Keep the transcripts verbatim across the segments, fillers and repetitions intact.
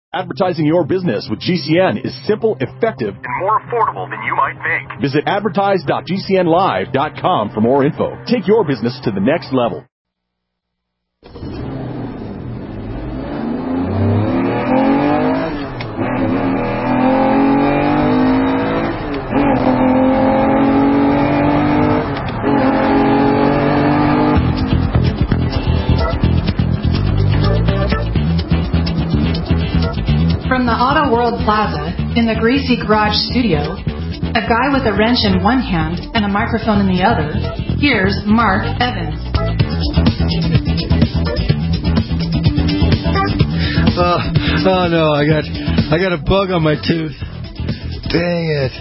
Advertising your business with G C N is simple, effective, and more affordable than you might think. Visit advertise dot g c n live dot com for more info. Take your business to the next level. From the Auto World Plaza in the Greasy Garage studio, a guy with a wrench in one hand and a microphone in the other, here's Mark Evans. Oh, oh no, I got I got a bug on my tooth. Dang it.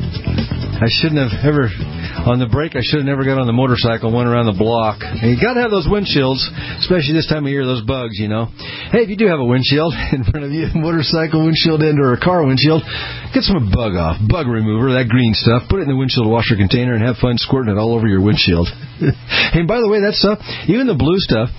I shouldn't have ever... On the break, I should have never got on the motorcycle and went around the block. And you got to have those windshields, especially this time of year, those bugs, you know. Hey, if you do have a windshield in front of you, a motorcycle windshield end or a car windshield, get some bug off, bug remover, that green stuff. Put it in the windshield washer container and have fun squirting it all over your windshield. And by the way, that stuff, even the blue stuff,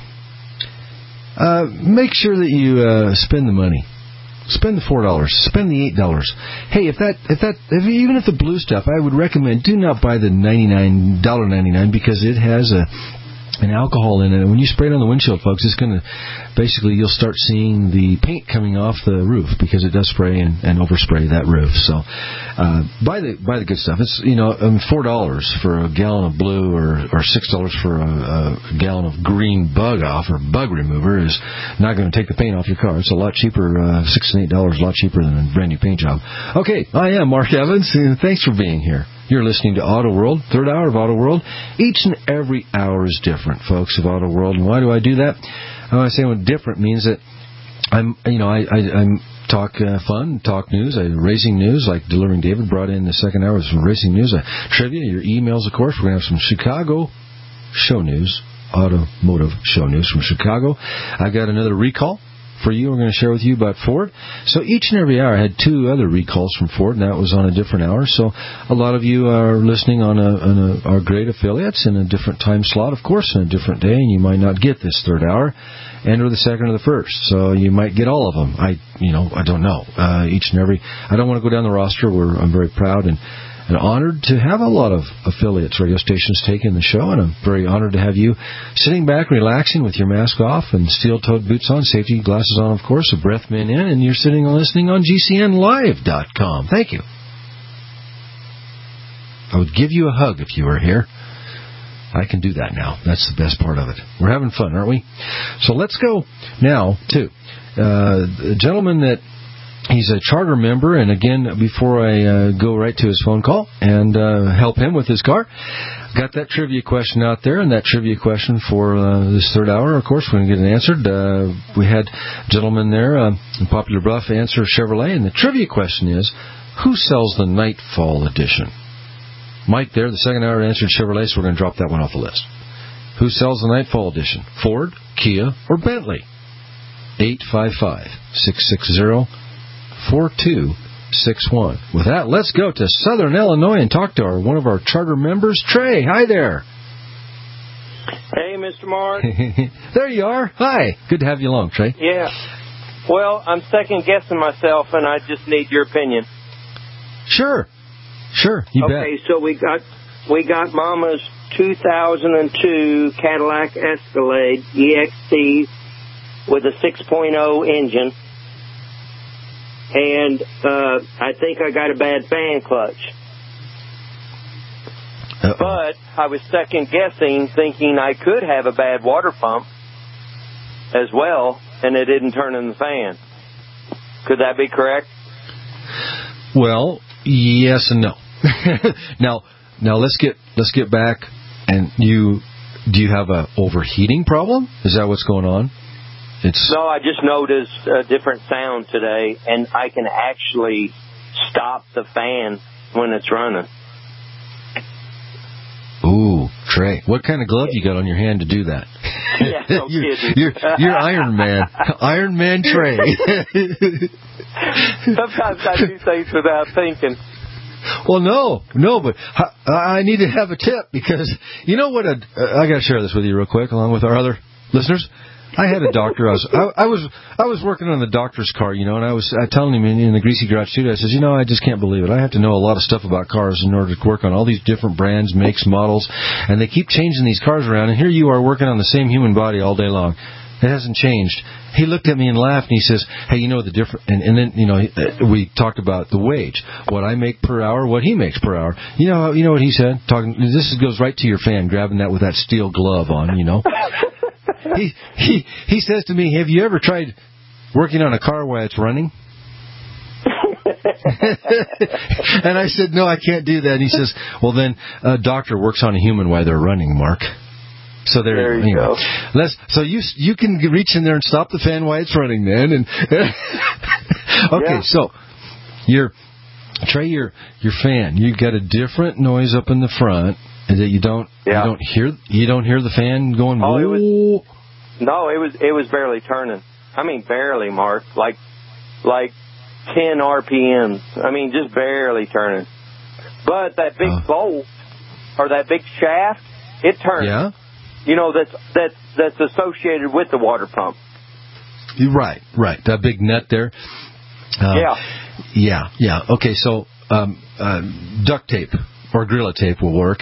uh, make sure that you uh, spend the money. Spend the four dollars. Spend the eight dollars. Hey, if that, if that, if, even if the blue stuff, I would recommend do not buy the ninety-nine ninety-nine because it has a an alcohol in it. And when you spray it on the windshield, folks, it's going to basically you'll start seeing the paint coming off the roof because it does spray and, and overspray that roof. So uh, buy the buy the good stuff. It's you know um, four dollars for a gallon of blue or or six dollars for a, a gallon of green bug off or bug remover is not going to take the paint off your car. It's a lot cheaper. Uh, six and eight dollars, a lot cheaper than a brand new paint job. Okay, I am Mark Evans, and thanks for being here. You're listening to Auto World, third hour of Auto World. Each and every hour is different, folks, of Auto World. And why do I do that? When I say what different means that I'm, you know, I, I I'm talk uh, fun, talk news, I racing news, like Delivering David brought in the second hour with some racing news, uh, trivia, your emails, of course. We're going to have some Chicago show news, automotive show news from Chicago. I got another recall for you. We're going to share with you about Ford. So each and every hour I had two other recalls from Ford, and that was on a different hour. So a lot of you are listening on, a, on a, our great affiliates in a different time slot, of course, in a different day, and you might not get this third hour, and or the second or the first. So you might get all of them. I, you know, I don't know. Uh, each and every. I don't want to go down the roster. Where I'm very proud and. And honored to have a lot of affiliates, radio stations taking the show, and I'm very honored to have you sitting back, relaxing with your mask off and steel-toed boots on, safety glasses on, of course, a breath mint in, and you're sitting and listening on G C N live dot com. Thank you. I would give you a hug if you were here. I can do that now. That's the best part of it. We're having fun, aren't we? So let's go now to uh, a gentleman that he's a charter member, and again, before I uh, go right to his phone call and uh, help him with his car, got that trivia question out there, and that trivia question for uh, this third hour, of course, we're going to get it answered. Uh, we had a gentleman there uh, in Popular Bluff answer Chevrolet, and the trivia question is, who sells the Nightfall Edition? Mike there, the second hour answered Chevrolet, so we're going to drop that one off the list. Who sells the Nightfall Edition? Ford, Kia, or Bentley? eight five five, six six zero, four two six one. With that, let's go to Southern Illinois and talk to our, one of our charter members, Trey. Hi there. Hey, Mister Mark. There you are. Hi. Good to have you along, Trey. Yeah. Well, I'm second-guessing myself, and I just need your opinion. Sure. Sure. You okay, bet. Okay, so we got we got Mama's two thousand two Cadillac Escalade E X T with a six point oh engine. And uh, I think I got a bad fan clutch. Uh-oh. But I was second-guessing, thinking I could have a bad water pump as well, and it didn't turn in the fan. Could that be correct? Well, yes and no. now, now let's get let's get back. And you, do you have a overheating problem? Is that what's going on? It's No, I just noticed a different sound today, and I can actually stop the fan when it's running. Ooh, Trey, what kind of glove you got on your hand to do that? Yeah, no you're, kidding. You're, you're Iron Man. Iron Man Trey. Sometimes I do things without thinking. Well, no, no, but I, I need to have a tip because you know what? A, I got to share this with you real quick, along with our other listeners. I had a doctor. I was I, I was I was working on the doctor's car, you know, and I was uh, telling him in, in the Greasy Garage studio. I says, you know, I just can't believe it. I have to know a lot of stuff about cars in order to work on all these different brands, makes, models, and they keep changing these cars around. And here you are working on the same human body all day long. It hasn't changed. He looked at me and laughed, and he says, hey, you know the difference. And, and then, you know, we talked about the wage, what I make per hour, what he makes per hour. You know, you know what he said? Talking. This goes right to your fan, grabbing that with that steel glove on, you know. he he he says to me, have you ever tried working on a car while it's running? And I said, no, I can't do that. And he says, well, then a doctor works on a human while they're running, Mark. So there, there you anyway, go. Let's, so you you can reach in there and stop the fan while it's running, then. And okay, yeah. so your Trey, your your fan, you got a different noise up in the front that you don't yeah. you don't hear you don't hear the fan going. Oh, it was, no, it was it was barely turning. I mean, barely, Mark. Like like ten R P Ms. I mean, just barely turning. But that big uh, bolt or that big shaft, it turned. Yeah. You know, that's that's that's associated with the water pump. Right, right. That big net there. Uh, yeah. Yeah, yeah. Okay, so um, uh, duct tape or Gorilla tape will work.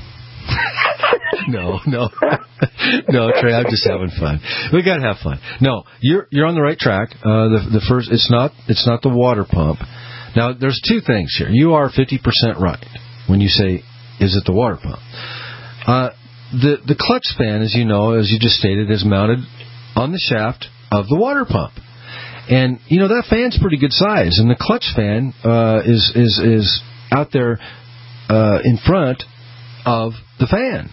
no, no, no, Trey. I'm just having fun. We gotta have fun. No, you're you're on the right track. Uh, the the first, it's not it's not the water pump. Now, there's two things here. You are fifty percent right when you say, is it the water pump? Uh, The the clutch fan, as you know, as you just stated, is mounted on the shaft of the water pump, and you know that fan's pretty good size, and the clutch fan uh, is is is out there uh, in front of the fan.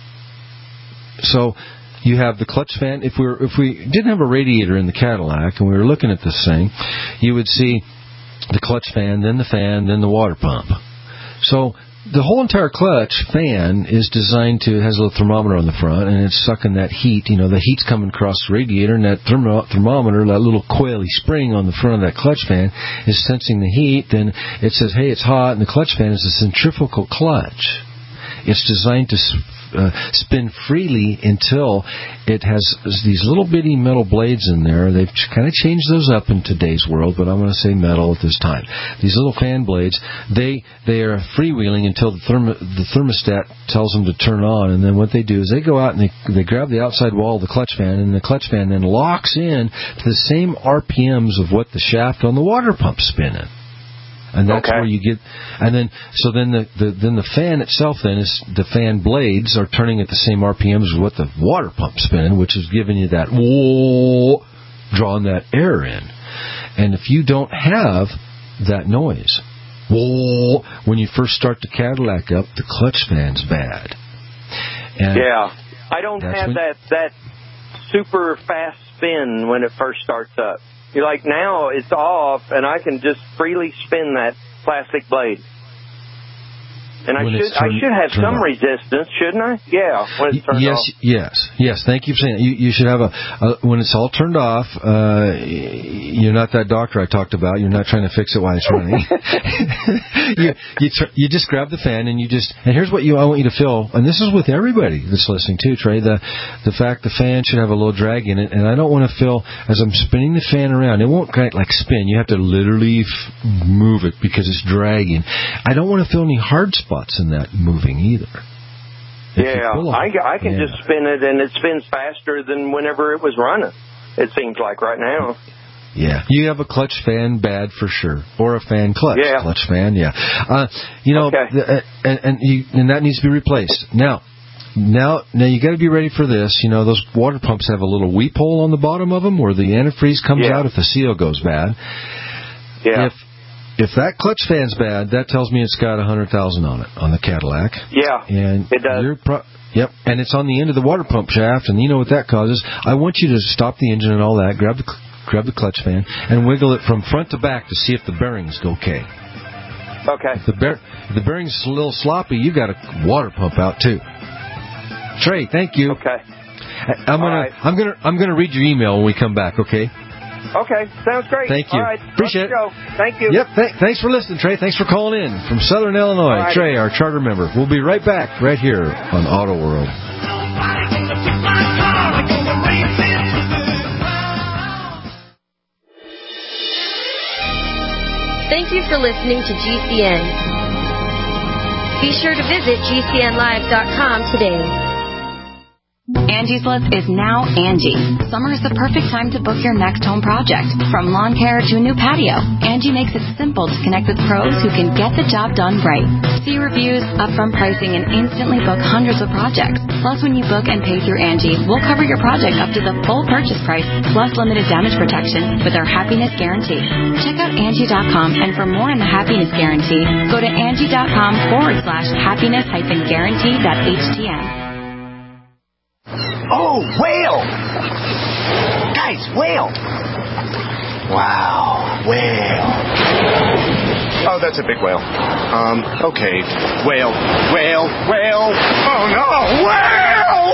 So you have the clutch fan. If we were, if we didn't have a radiator in the Cadillac and we were looking at this thing, you would see the clutch fan, then the fan, then the water pump. So the whole entire clutch fan is designed to, has a little thermometer on the front, and it's sucking that heat. You know, the heat's coming across the radiator, and that thermo- thermometer, that little coily spring on the front of that clutch fan, is sensing the heat. Then it says, hey, it's hot, and the clutch fan is a centrifugal clutch. It's designed to uh, spin freely until it has these little bitty metal blades in there. They've kind of changed those up in today's world, but I'm going to say metal at this time. These little fan blades, they they are freewheeling until the, thermo, the thermostat tells them to turn on, and then what they do is they go out and they they grab the outside wall of the clutch fan, and the clutch fan then locks in to the same R P Ms of what the shaft on the water pump's spinning. And that's okay. where you get, and then so then the, the then the fan itself then is the fan blades are turning at the same R P Ms as what the water pump's spinning, which is giving you that whoa, drawing that air in. And if you don't have that noise, whoa, when you first start the Cadillac up, the clutch fan's bad. And yeah, I don't have that that super fast spin when it first starts up. You're like, now it's off, and I can just freely spin that plastic blade. And I should turned, I should have some on. resistance, shouldn't I? Yeah, when it's turned yes, off. Yes, yes, Thank you for saying that. You, you should have a, a, when it's all turned off, uh, you're not that doctor I talked about. You're not trying to fix it while it's running. you you, tr- you just grab the fan, and you just, and here's what you I want you to feel, and this is with everybody that's listening too, Trey, the, the fact the fan should have a little drag in it, and I don't want to feel, as I'm spinning the fan around, it won't quite like spin. You have to literally f- move it because it's dragging. I don't want to feel any hard spots in that moving either. If yeah, I, I can yeah. just spin it, and it spins faster than whenever it was running, it seems like right now. Yeah, you have a clutch fan bad for sure, or a fan clutch. Yeah. Clutch fan, yeah. Uh, you know, okay. the, uh, and and, you, and that needs to be replaced. Now, now, now you got to be ready for this. You know, those water pumps have a little weep hole on the bottom of them where the antifreeze comes yeah. out if the seal goes bad. Yeah. If If that clutch fan's bad, that tells me it's got one hundred thousand on it, on the Cadillac. Yeah, and it does. You're pro- yep, and it's on the end of the water pump shaft, and you know what that causes. I want you to stop the engine and all that, grab the grab the clutch fan, and wiggle it from front to back to see if the bearings go okay. Okay. If the, bear- if the bearing's a little sloppy, you've got a water pump out, too. Trey, thank you. Okay. I'm gonna, right. I'm gonna, I'm gonna read your email when we come back, okay? Okay, sounds great. Thank you. All right, appreciate it. Go. Thank you. Yep, th- thanks for listening, Trey. Thanks for calling in from Southern Illinois. Right. Trey, our charter member. We'll be right back right here on Auto World. Thank you for listening to G C N. Be sure to visit G C N live dot com today. Angie's List is now Angie. Summer is the perfect time to book your next home project. From lawn care to a new patio, Angie makes it simple to connect with pros who can get the job done right. See reviews, upfront pricing, and instantly book hundreds of projects. Plus, when you book and pay through Angie, we'll cover your project up to the full purchase price, plus limited damage protection with our Happiness Guarantee. Check out Angie dot com, and for more on the Happiness Guarantee, go to Angie dot com forward slash happiness hyphen guarantee dot H T M. Oh, whale! Guys, whale! Wow, whale. Oh, that's a big whale. Um, okay. Whale, whale, whale. Oh, no, whale!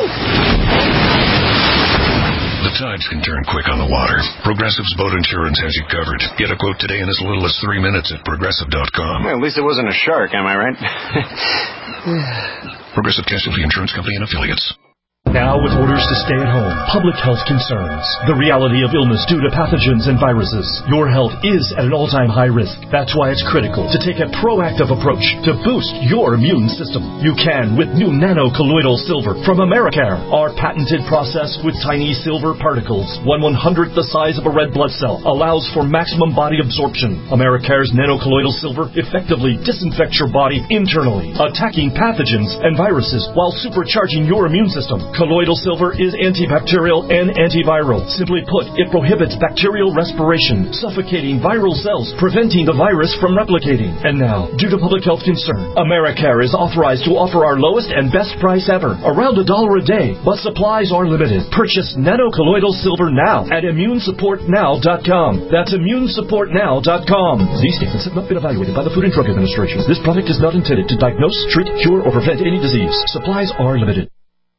The tides can turn quick on the water. Progressive's boat insurance has you covered. Get a quote today in as little as three minutes at progressive dot com. Well, at least it wasn't a shark, am I right? Progressive Casualty Insurance Company and Affiliates. Now with orders to stay at home, public health concerns, the reality of illness due to pathogens and viruses, your health is at an all-time high risk. That's why it's critical to take a proactive approach to boost your immune system. You can with new nano-colloidal silver from Americare. Our patented process with tiny silver particles, one one-hundredth the size of a red blood cell, allows for maximum body absorption. Americare's nano-colloidal silver effectively disinfects your body internally, attacking pathogens and viruses while supercharging your immune system. Colloidal silver is antibacterial and antiviral. Simply put, it prohibits bacterial respiration, suffocating viral cells, preventing the virus from replicating. And now, due to public health concern, Americare is authorized to offer our lowest and best price ever, around a dollar a day, but supplies are limited. Purchase nano-colloidal silver now at immune support now dot com. That's immune support now dot com. These statements have not been evaluated by the Food and Drug Administration. This product is not intended to diagnose, treat, cure, or prevent any disease. Supplies are limited.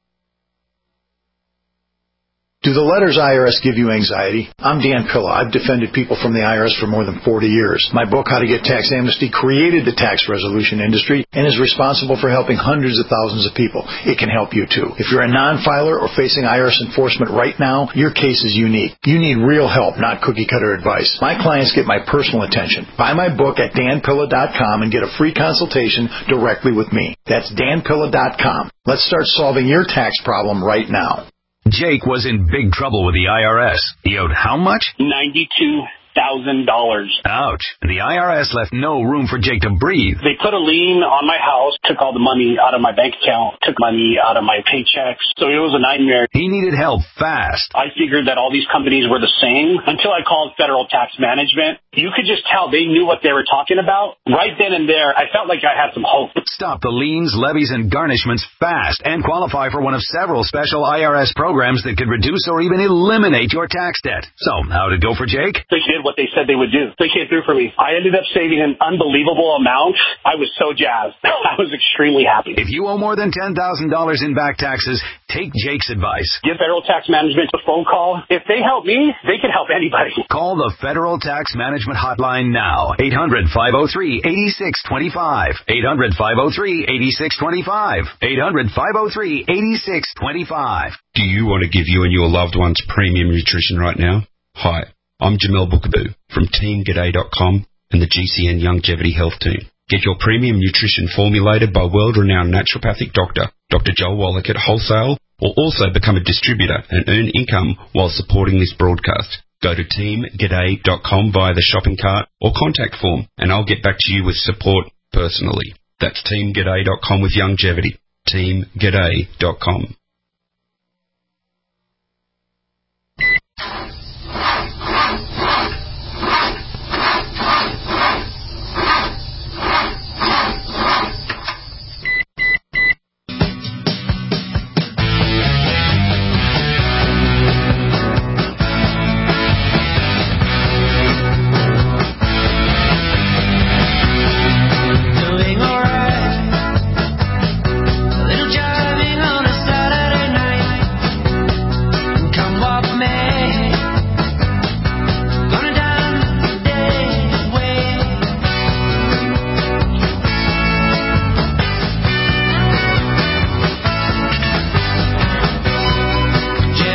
Do the letters I R S give you anxiety? I'm Dan Pilla. I've defended people from the I R S for more than forty years. My book, How to Get Tax Amnesty, created the tax resolution industry and is responsible for helping hundreds of thousands of people. It can help you too. If you're a non-filer or facing I R S enforcement right now, your case is unique. You need real help, not cookie-cutter advice. My clients get my personal attention. Buy my book at dan pilla dot com and get a free consultation directly with me. That's dan pilla dot com. Let's start solving your tax problem right now. Jake was in big trouble with the I R S. He owed how much? ninety-two thousand dollars. Ouch. The I R S left no room for Jake to breathe. They put a lien on my house, took all the money out of my bank account, took money out of my paychecks. So it was a nightmare. He needed help fast. I figured that all these companies were the same until I called Federal Tax Management. You could just tell they knew what they were talking about. Right then and there, I felt like I had some hope. Stop the liens, levies, and garnishments fast and qualify for one of several special I R S programs that could reduce or even eliminate your tax debt. So, how'd it go for Jake? They did what they said they would do. They came through for me. I ended up saving an unbelievable amount. I was so jazzed. I was extremely happy. If you owe more than ten thousand dollars in back taxes, take Jake's advice. Give Federal Tax Management a phone call. If they help me, they can help anybody. Call the Federal Tax Management Hotline now. eight hundred, five oh three, eight six two five. eight hundred, five oh three, eight six two five. eight hundred, five oh three, eight six two five. Do you want to give you and your loved ones premium nutrition right now? Hi, I'm Jamel Bookaboo from team g'day dot com and the G C N Longevity Health Team. Get your premium nutrition formulated by world-renowned naturopathic doctor, Doctor Joel Wallach at wholesale, or also become a distributor and earn income while supporting this broadcast. Go to team g'day dot com via the shopping cart or contact form, and I'll get back to you with support personally. That's team g'day dot com with longevity. team g'day dot com.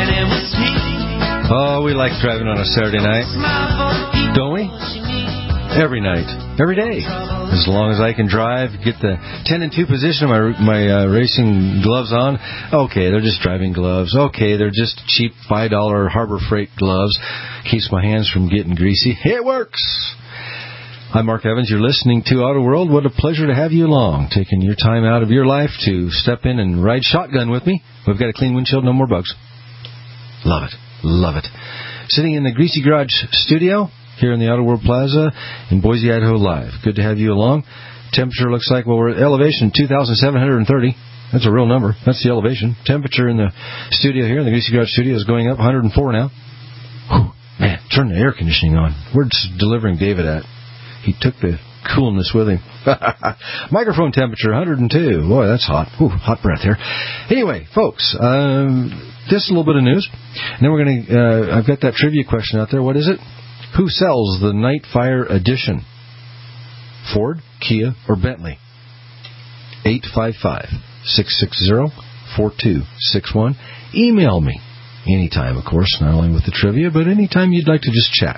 Oh, we like driving on a Saturday night, don't we? every night, every day. As long as I can drive, get the ten and two position of my my uh, racing gloves on. Okay, they're just driving gloves. Okay, they're just cheap five dollar Harbor Freight gloves. Keeps my hands from getting greasy. It works. I'm Mark Evans. You're listening to Auto World. What a pleasure to have you along, taking your time out of your life to step in and ride shotgun with me. We've got a clean windshield, no more bugs. Love it. Love it. Sitting in the Greasy Garage studio here in the Auto World Plaza in Boise, Idaho Live. Good to have you along. Temperature looks like, well, we're at elevation two thousand seven hundred thirty. That's a real number. That's the elevation. Temperature in the studio here, in the Greasy Garage studio, is going up one hundred four now. Whew, man, turn the air conditioning on. Where's delivering David at? He took the coolness with him. Microphone temperature, one hundred two. Boy, that's hot. Ooh, hot breath here. Anyway, folks, um, just a little bit of news. And then we're going to, uh, I've got that trivia question out there. What is it? Who sells the Nightfire Edition? Ford, Kia, or Bentley? eight five five, six six zero, four two six one. Email me anytime, of course, not only with the trivia, but anytime you'd like to just chat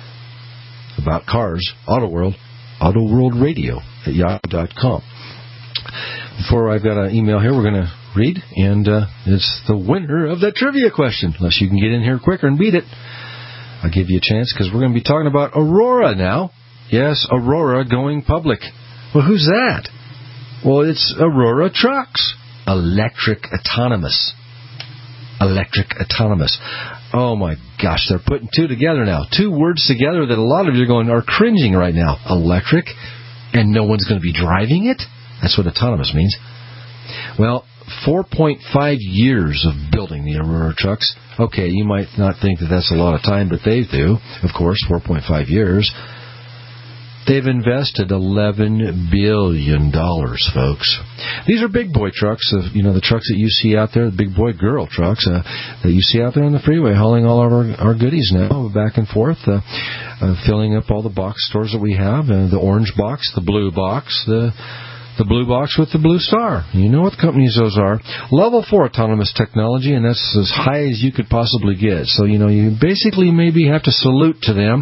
about cars. Auto World, Auto World Radio at yahoo dot com. Before I've got an email here we're going to read, and uh, it's the winner of that trivia question. Unless you can get in here quicker and beat it, I'll give you a chance, because we're going to be talking about Aurora now. Yes, Aurora going public. Well, who's that? Well, it's Aurora Trucks. Electric Autonomous. Electric Autonomous. Oh, my gosh, they're putting two together now. Two words together that a lot of you are going are cringing right now. Electric, and no one's going to be driving it? That's what autonomous means. Well, four point five years of building the Aurora trucks. Okay, you might not think that that's a lot of time, but they do. Of course, four point five years. They've invested eleven billion dollars, folks. These are big boy trucks, uh, you know, the trucks that you see out there, the big boy girl trucks uh, that you see out there on the freeway, hauling all of our, our goodies now back and forth, uh, uh, filling up all the box stores that we have, uh, the orange box, the blue box, the the blue box with the blue star. You know what companies those are. Level four autonomous technology, and that's as high as you could possibly get. So, you know, you basically maybe have to salute to them,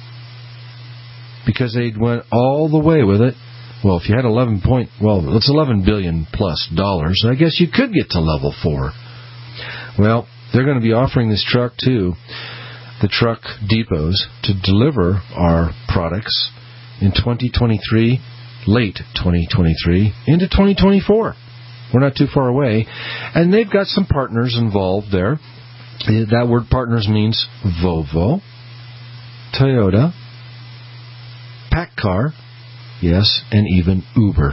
because they went all the way with it. Well, if you had eleven point, well, it's eleven billion plus dollars. I guess you could get to level four. Well, they're going to be offering this truck to the truck depots to deliver our products in twenty twenty-three, late twenty twenty-three, into twenty twenty-four. We're not too far away. And they've got some partners involved there. That word partners means Volvo, Toyota, PACCAR, yes, and even Uber.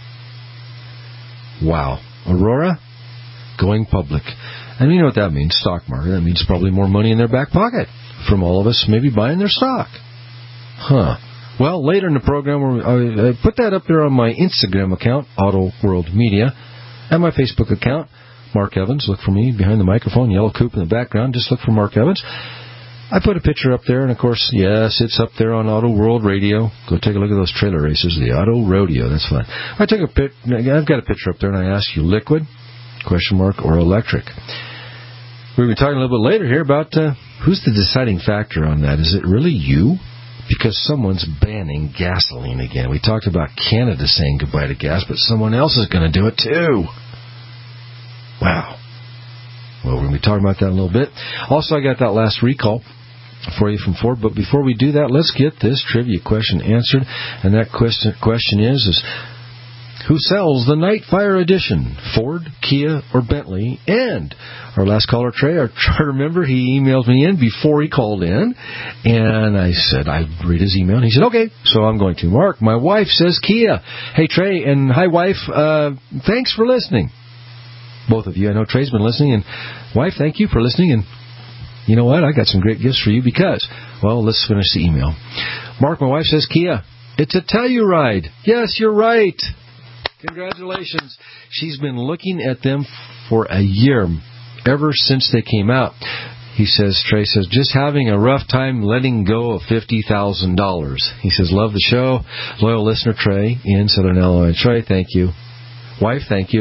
Wow. Aurora going public. And you know what that means, stock market. That means probably more money in their back pocket from all of us maybe buying their stock. Huh. Well, later in the program, I put that up there on my Instagram account, Auto World Media, and my Facebook account, Mark Evans. Look for me behind the microphone, yellow coupe in the background. Just look for Mark Evans. I put a picture up there, and of course, yes, it's up there on Auto World Radio. Go take a look at those trailer races, the Auto Rodeo. That's fun. I took a pic. I've got a picture up there, and I asked you, liquid, question mark, or electric. We're going to be talking a little bit later here about uh, who's the deciding factor on that. Is it really you? Because someone's banning gasoline again. We talked about Canada saying goodbye to gas, but someone else is going to do it too. Wow. Well, we're going to be talking about that in a little bit. Also, I got that last recall for you from Ford. But before we do that, let's get this trivia question answered. And that question question is, is who sells the Nightfire Edition? Ford, Kia, or Bentley? And our last caller, Trey, our charter member, he emailed me in before he called in. And I said, I'd read his email. And he said, okay, so I'm going to. Mark, my wife says Kia. Hey, Trey, and hi, wife. Uh, thanks for listening. Both of you. I know Trey's been listening. And wife, thank you for listening. And you know what? I got some great gifts for you because, well, let's finish the email. Mark, my wife says Kia. It's a Telluride. Yes, you're right. Congratulations. She's been looking at them for a year, ever since they came out. He says, Trey says, just having a rough time letting go of fifty thousand dollars. He says, love the show. Loyal listener, Trey, in Southern Illinois. Trey, thank you. Wife, thank you.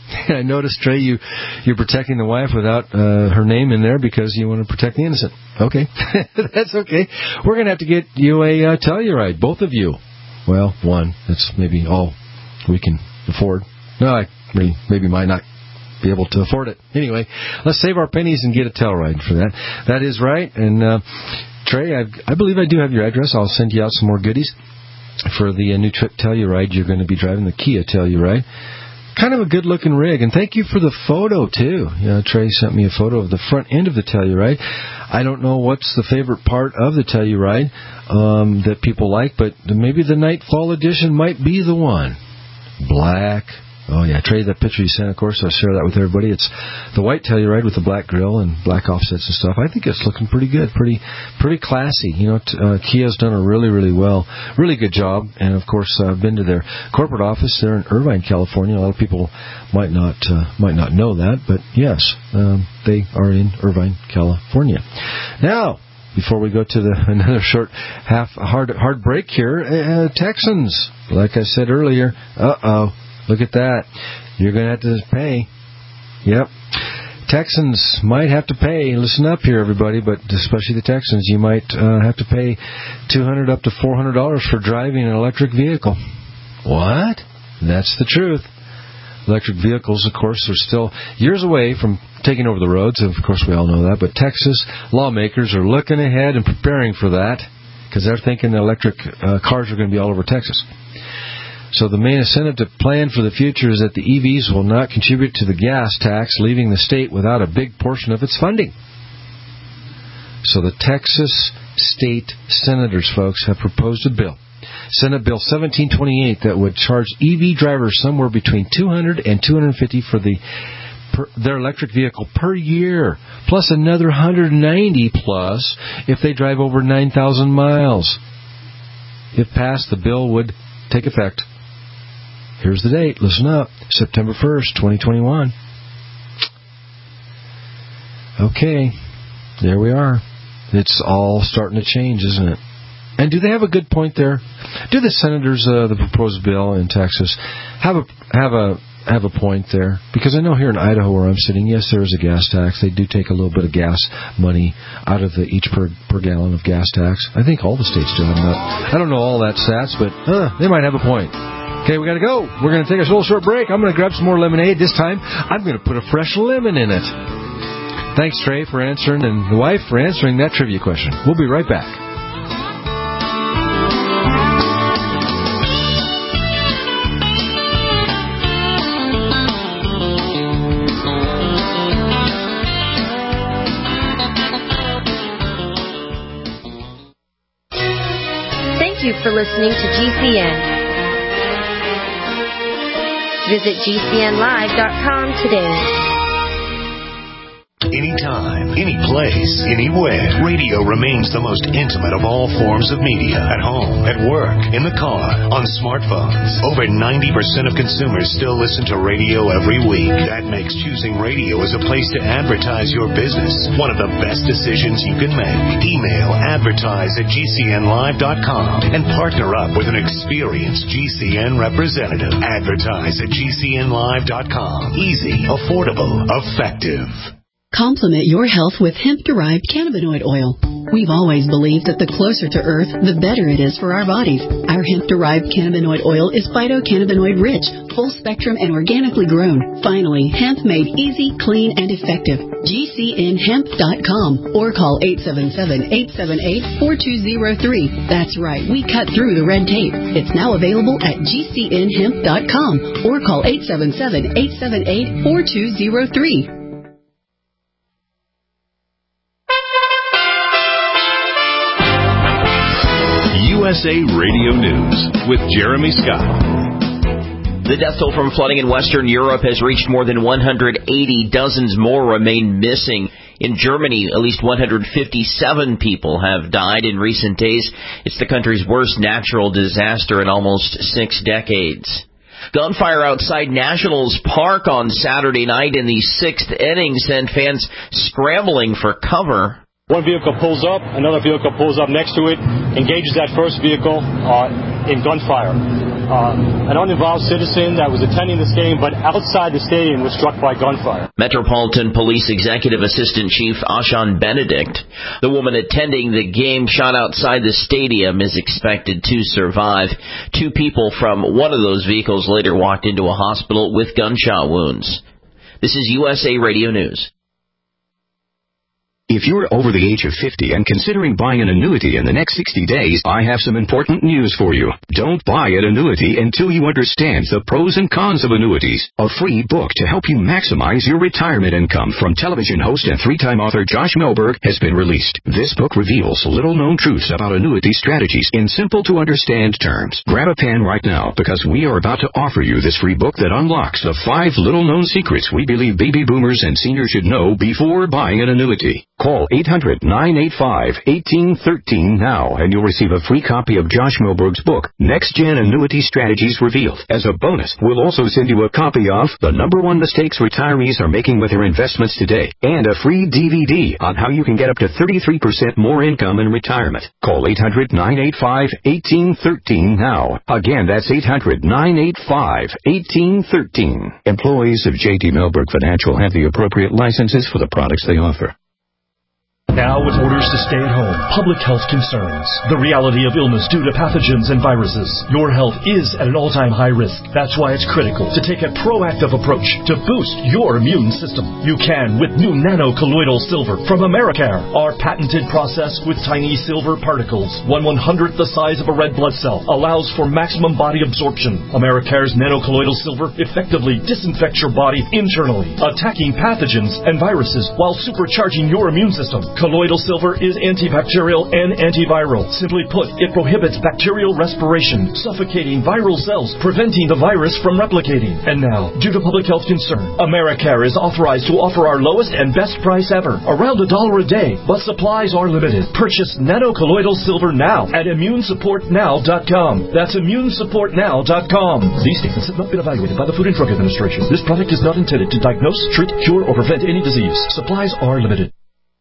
I noticed, Trey, you, you're protecting the wife without uh, her name in there because you want to protect the innocent. Okay. That's okay. We're going to have to get you a uh, Telluride, both of you. Well, one. That's maybe all we can afford. No, I maybe, maybe might not be able to afford it. Anyway, let's save our pennies and get a Telluride for that. That is right. And, uh, Trey, I've, I believe I do have your address. I'll send you out some more goodies for the uh, new trip Telluride. You're going to be driving the Kia Telluride. Kind of a good-looking rig, and thank you for the photo, too. Yeah, Trey sent me a photo of the front end of the Telluride. I don't know what's the favorite part of the Telluride um, that people like, but maybe the Nightfall Edition might be the one. Black. Oh, yeah, Trey, that picture you sent, of course, I'll share that with everybody. It's the white Telluride with the black grill and black offsets and stuff. I think it's looking pretty good, pretty pretty classy. You know, t- uh, Kia's done a really, really well, really good job. And, of course, I've been to their corporate office there in Irvine, California. A lot of people might not uh, might not know that, but, yes, um, they are in Irvine, California. Now, before we go to the another short half hard hard break here, uh, Texans, like I said earlier, uh-oh. Look at that. You're going to have to pay. Yep. Texans might have to pay. Listen up here, everybody, but especially the Texans. You might uh, have to pay two hundred dollars up to four hundred dollars for driving an electric vehicle. What? That's the truth. Electric vehicles, of course, are still years away from taking over the roads. Of course, we all know that. But Texas lawmakers are looking ahead and preparing for that because they're thinking the electric uh, cars are going to be all over Texas. So the main incentive to plan for the future is that the E Vs will not contribute to the gas tax, leaving the state without a big portion of its funding. So the Texas state senators, folks, have proposed a bill, Senate Bill seventeen twenty-eight, that would charge E V drivers somewhere between two hundred dollars and two hundred fifty dollars for the per, their electric vehicle per year, plus another one hundred ninety dollars plus if they drive over nine thousand miles. If passed, the bill would take effect. Here's the date. Listen up. September first, twenty twenty-one. Okay. There we are. It's all starting to change, isn't it? And do they have a good point there? Do the senators, uh, the proposed bill in Texas, have a have a have a point there? Because I know here in Idaho where I'm sitting, yes, there is a gas tax. They do take a little bit of gas money out of the each per per gallon of gas tax. I think all the states do. I'm not, I don't know all that stats, but uh, they might have a point. Okay, we got to go. We're going to take a little short break. I'm going to grab some more lemonade. This time, I'm going to put a fresh lemon in it. Thanks, Trey, for answering, and the wife for answering that trivia question. We'll be right back. Thank you for listening to G C N. Visit G C N live dot com today. Anytime, any place, anywhere. Radio remains the most intimate of all forms of media. At home, at work, in the car, on smartphones. Over ninety percent of consumers still listen to radio every week. That makes choosing radio as a place to advertise your business one of the best decisions you can make. Email advertise at G C N live dot com and partner up with an experienced G C N representative. Advertise at G C N live dot com. Easy, affordable, effective. Complement your health with hemp-derived cannabinoid oil. We've always believed that the closer to Earth, the better it is for our bodies. Our hemp-derived cannabinoid oil is phytocannabinoid-rich, full-spectrum, and organically grown. Finally, hemp made easy, clean, and effective. G C N hemp dot com or call eight seven seven, eight seven eight, four two zero three. That's right, we cut through the red tape. It's now available at G C N hemp dot com or call eight seven seven, eight seven eight, four two zero three. U S A Radio News with Jeremy Scott. The death toll from flooding in Western Europe has reached more than one hundred eighty. Dozens more remain missing. In Germany, at least one hundred fifty-seven people have died in recent days. It's the country's worst natural disaster in almost six decades. Gunfire outside Nationals Park on Saturday night in the sixth inning sent fans scrambling for cover. One vehicle pulls up, another vehicle pulls up next to it, engages that first vehicle. Uh, in gunfire. Uh, an uninvolved citizen that was attending this game, but outside the stadium, was struck by gunfire. Metropolitan Police Executive Assistant Chief Ashan Benedict. The woman attending the game shot outside the stadium is expected to survive. Two people from one of those vehicles later walked into a hospital with gunshot wounds. This is U S A Radio News. If you're over the age of fifty and considering buying an annuity in the next sixty days, I have some important news for you. Don't buy an annuity until you understand the pros and cons of annuities. A free book to help you maximize your retirement income from television host and three-time author Josh Melberg has been released. This book reveals little-known truths about annuity strategies in simple-to-understand terms. Grab a pen right now, because we are about to offer you this free book that unlocks the five little-known secrets we believe baby boomers and seniors should know before buying an annuity. Call eight hundred, nine eight five, one eight one three now, and you'll receive a free copy of Josh Melberg's book, Next Gen Annuity Strategies Revealed. As a bonus, we'll also send you a copy of The Number One Mistakes Retirees Are Making with Their Investments Today, and a free D V D on how you can get up to thirty-three percent more income in retirement. Call eight hundred, nine eight five, one eight one three now. Again, that's eight hundred, nine eight five, one eight one three. Employees of J D Melberg Financial have the appropriate licenses for the products they offer. Now with orders to stay at home, public health concerns, the reality of illness due to pathogens and viruses. Your health is at an all-time high risk. That's why it's critical to take a proactive approach to boost your immune system. You can with new nano-colloidal silver from Americare. Our patented process with tiny silver particles, one one-hundredth the size of a red blood cell, allows for maximum body absorption. Americare's nano-colloidal silver effectively disinfects your body internally, attacking pathogens and viruses while supercharging your immune system. Colloidal silver is antibacterial and antiviral. Simply put, it prohibits bacterial respiration, suffocating viral cells, preventing the virus from replicating. And now, due to public health concern, Americare is authorized to offer our lowest and best price ever, around a dollar a day, but supplies are limited. Purchase nano-colloidal silver now at immune support now dot com. That's immune support now dot com. These statements have not been evaluated by the Food and Drug Administration. This product is not intended to diagnose, treat, cure, or prevent any disease. Supplies are limited.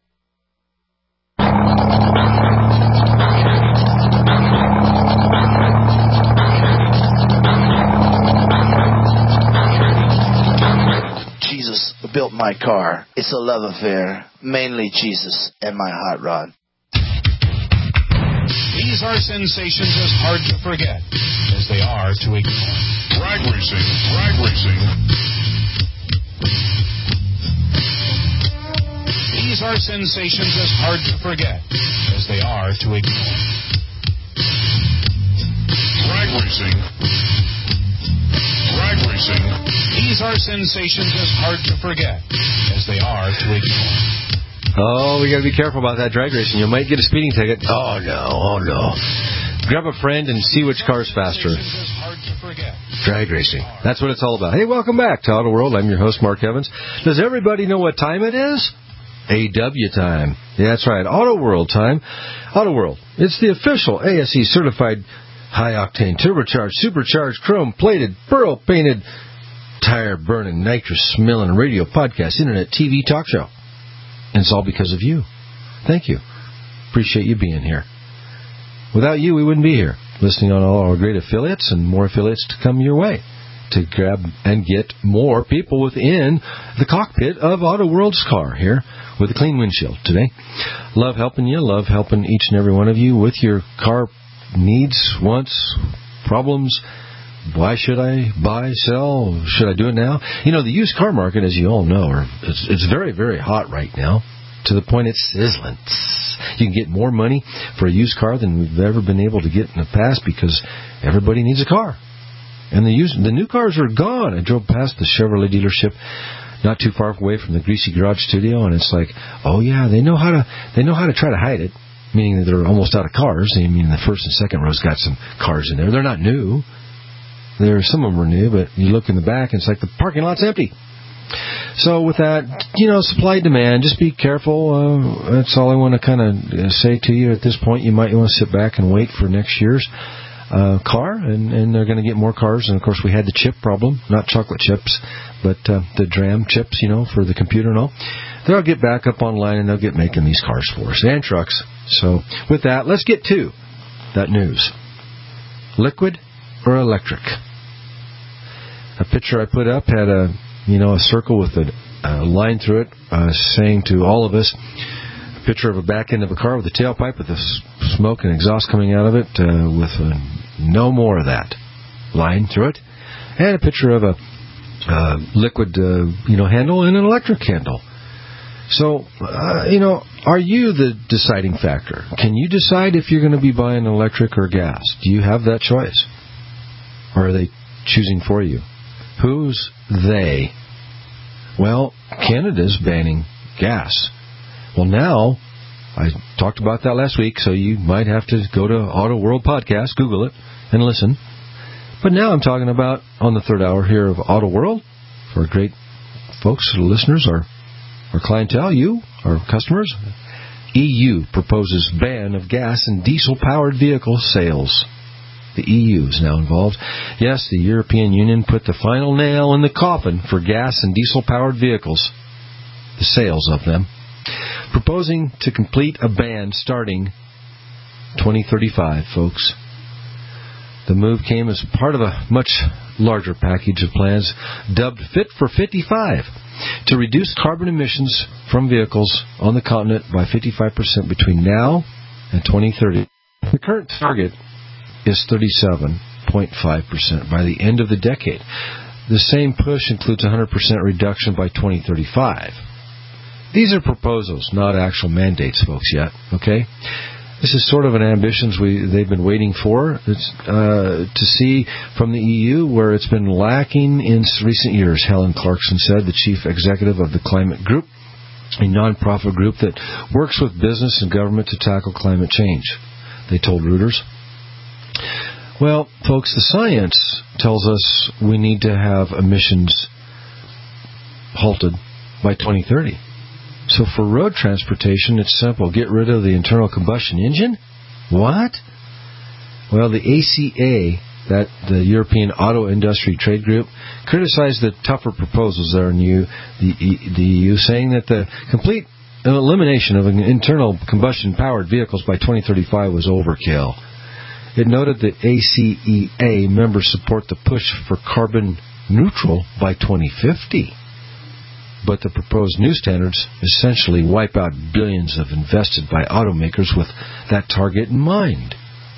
Built my car. It's a love affair, mainly Jesus and my hot rod. These are sensations as hard to forget as they are to ignore. Drag racing, drag racing. These are sensations as hard to forget as they are to ignore. Drag racing. Drag racing. These are sensations as hard to forget as they are to ignore. Oh, we got to be careful about that drag racing. You might get a speeding ticket. Oh, no, oh, no. Grab a friend and see which car's faster. Drag racing. That's what it's all about. Hey, welcome back to Auto World. I'm your host, Mark Evans. Does everybody know what time it is? A W time. Yeah, that's right. Auto World time. Auto World. It's the official A S E certified high-octane, turbocharged, supercharged, chrome-plated, pearl-painted, tire-burning, nitrous-smelling radio podcast, internet, T V, talk show. And it's all because of you. Thank you. Appreciate you being here. Without you, we wouldn't be here, listening on all our great affiliates and more affiliates to come your way to grab and get more people within the cockpit of Auto World's car here with a clean windshield today. Love helping you. Love helping each and every one of you with your car needs, wants, problems. Why should I buy, sell? Should I do it now? You know, the used car market, as you all know, are, it's, it's very, very hot right now, to the point it's sizzling. You can get more money for a used car than we've ever been able to get in the past because everybody needs a car. And the used, the new cars are gone. I drove past the Chevrolet dealership not too far away from the Greasy Garage studio, and it's like, oh yeah, they know how to they know how to try to hide it, meaning that they're almost out of cars. I mean, the first and second rows got some cars in there. They're not new. There, some of them are new, but you look in the back, and it's like the parking lot's empty. So with that, you know, supply demand, just be careful. Uh, that's all I want to kind of say to you at this point. You might want to sit back and wait for next year's uh, car, and, and they're going to get more cars. And, of course, we had the chip problem, not chocolate chips, but uh, the DRAM chips, you know, for the computer and all. They'll get back up online, and they'll get making these cars for us, and trucks. So with that, let's get to that news. liquid or electric? A picture I put up had a, you know, a circle with a, a line through it, uh, saying to all of us, a picture of a back end of a car with a tailpipe with the smoke and exhaust coming out of it, uh, with a, no more of that line through it, and a picture of a uh, liquid, uh, you know, handle and an electric handle. So, uh, you know, are you the deciding factor? Can you decide if you're going to be buying electric or gas? Do you have that choice? Or are they choosing for you? Who's they? Well, Canada's banning gas. Well, now, I talked about that last week, so you might have to go to Auto World Podcast, Google it, and listen. But now I'm talking about, on the third hour here of Auto World, for great folks, listeners, our Our clientele, you, our customers, E U proposes ban of gas and diesel-powered vehicle sales. The E U is now involved. Yes, the European Union put the final nail in the coffin for gas and diesel-powered vehicles, the sales of them, proposing to complete a ban starting twenty thirty-five, folks. The move came as part of a much larger package of plans dubbed Fit for fifty-five to reduce carbon emissions from vehicles on the continent by fifty-five percent between now and twenty thirty. The current target is thirty-seven point five percent by the end of the decade. The same push includes one hundred percent reduction by twenty thirty-five. These are proposals, not actual mandates, folks, yet, okay? This is sort of an ambition we they've been waiting for. It's uh, to see from the E U where it's been lacking in recent years. Helen Clarkson said, the chief executive of the Climate Group, a non-profit group that works with business and government to tackle climate change. They told Reuters. Well, folks, the science tells us we need to have emissions halted by twenty thirty. So for road transportation, it's simple. Get rid of the internal combustion engine? What? Well, the A C A, that the European Auto Industry Trade Group, criticized the tougher proposals there in the, the E U, saying that the complete elimination of internal combustion-powered vehicles by twenty thirty-five was overkill. It noted that A C E A members support the push for carbon neutral by twenty fifty. But the proposed new standards essentially wipe out billions of invested by automakers with that target in mind.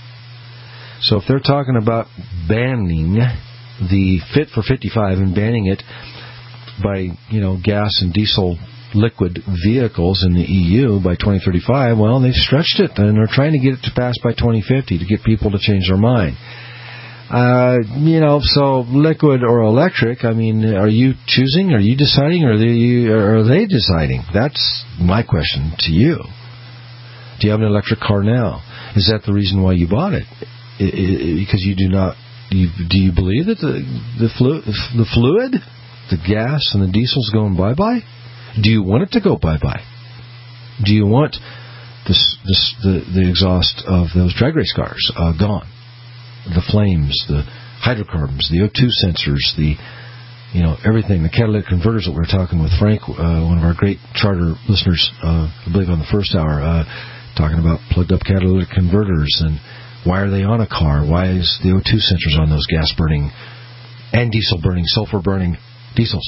So if they're talking about banning the Fit for fifty-five and banning it by, you know, gas and diesel liquid vehicles in the E U by twenty thirty-five, well, they've stretched it, and they're trying to get it to pass by twenty fifty to get people to change their mind. Uh, you know, so liquid or electric, I mean, are you choosing? Are you deciding? Or are they, are they deciding? That's my question to you. Do you have an electric car now? Is that the reason why you bought it? It, it because you do not, you, do you believe that the, the, flu, the fluid, the gas and the diesel's going bye-bye? Do you want it to go bye-bye? Do you want this, this, the, the exhaust of those drag race cars uh, gone? The flames, the hydrocarbons, the O two sensors, the, you know, everything, the catalytic converters that we were talking with Frank, uh, one of our great charter listeners, uh, I believe on the first hour, uh, talking about plugged-up catalytic converters and why are they on a car? Why is the O two sensors on those gas-burning and diesel-burning, sulfur-burning diesels?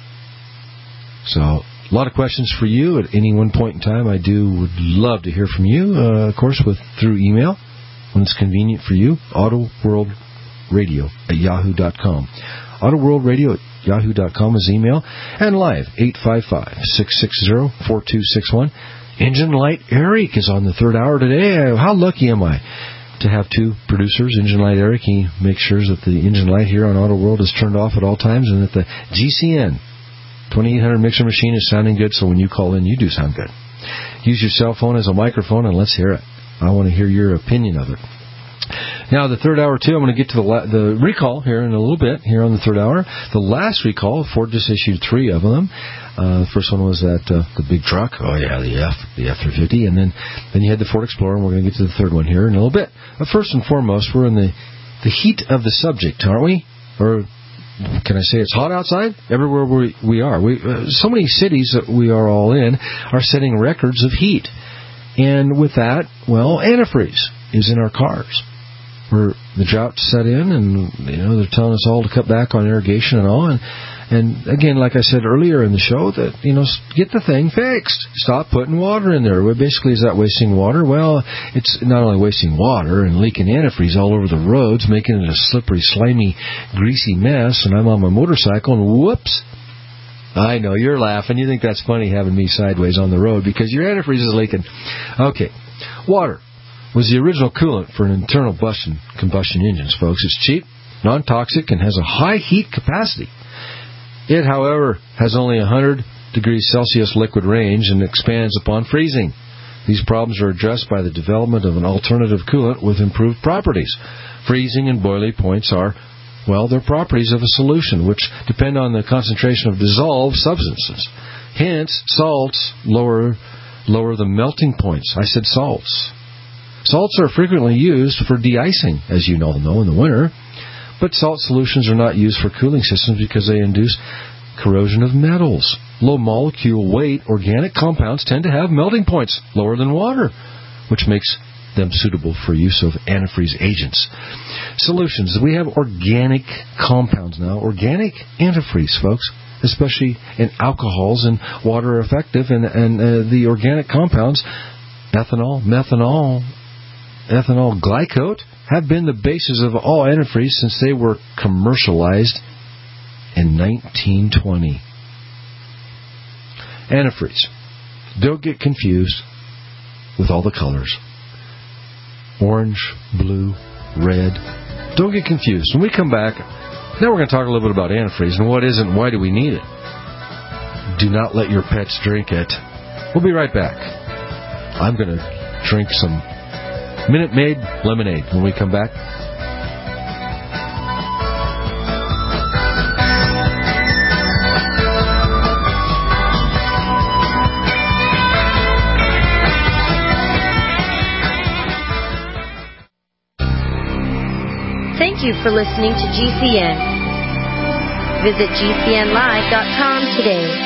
So, a lot of questions for you at any one point in time. I do would love to hear from you, uh, of course, with through email. When it's convenient for you, autoworldradio at yahoo dot com. autoworldradio at yahoo dot com is email. And live, eight five five, six six zero, four two six one. Engine Light Eric is on the third hour today. How lucky am I to have two producers? Engine Light Eric, he makes sure that the engine light here on Auto World is turned off at all times and that the G C N twenty-eight hundred mixer machine is sounding good, so when you call in, you do sound good. Use your cell phone as a microphone and let's hear it. I want to hear your opinion of it. Now, the third hour, too, I'm going to get to the la- the recall here in a little bit, here on the third hour. The last recall, Ford just issued three of them. Uh, the first one was that uh, the big truck. Oh, yeah, the F, the F three fifty. And then, then you had the Ford Explorer, and we're going to get to the third one here in a little bit. But first and foremost, we're in the, the heat of the subject, aren't we? Or can I say it's hot outside? Everywhere we, we are. We, uh, so many cities that we are all in are setting records of heat. And with that, well, antifreeze is in our cars. where the drought set in, and you know they're telling us all to cut back on irrigation and all. And and again, like I said earlier in the show, that you know get the thing fixed. Stop putting water in there. Well, basically, is that wasting water? Well, it's not only wasting water and leaking antifreeze all over the roads, making it a slippery, slimy, greasy mess. And I'm on my motorcycle, and whoops. I know, you're laughing. You think that's funny having me sideways on the road because your antifreeze is leaking. Okay. Water was the original coolant for an internal combustion, combustion engines, folks. It's cheap, non-toxic, and has a high heat capacity. It, however, has only one hundred degrees Celsius liquid range and expands upon freezing. These problems are addressed by the development of an alternative coolant with improved properties. Freezing and boiling points are Well, they're properties of a solution, which depend on the concentration of dissolved substances. Hence, salts lower lower the melting points. I said salts. Salts are frequently used for de-icing, as you all know, in the winter. But salt solutions are not used for cooling systems because they induce corrosion of metals. Low molecule weight organic compounds tend to have melting points lower than water, which makes them suitable for use of antifreeze agents. Solutions. We have organic compounds now. Organic antifreeze, folks, especially in alcohols and water are effective. And, and uh, the organic compounds, ethanol, methanol, ethanol glycol, have been the basis of all antifreeze since they were commercialized in nineteen twenty. Antifreeze. Don't get confused with all the colors. Orange, blue, red. Don't get confused. When we come back, now we're going to talk a little bit about antifreeze and what is it and why do we need it. Do not let your pets drink it. We'll be right back. I'm going to drink some Minute Maid lemonade when we come back. Thank you for listening to G C N. Visit G C N live dot com today.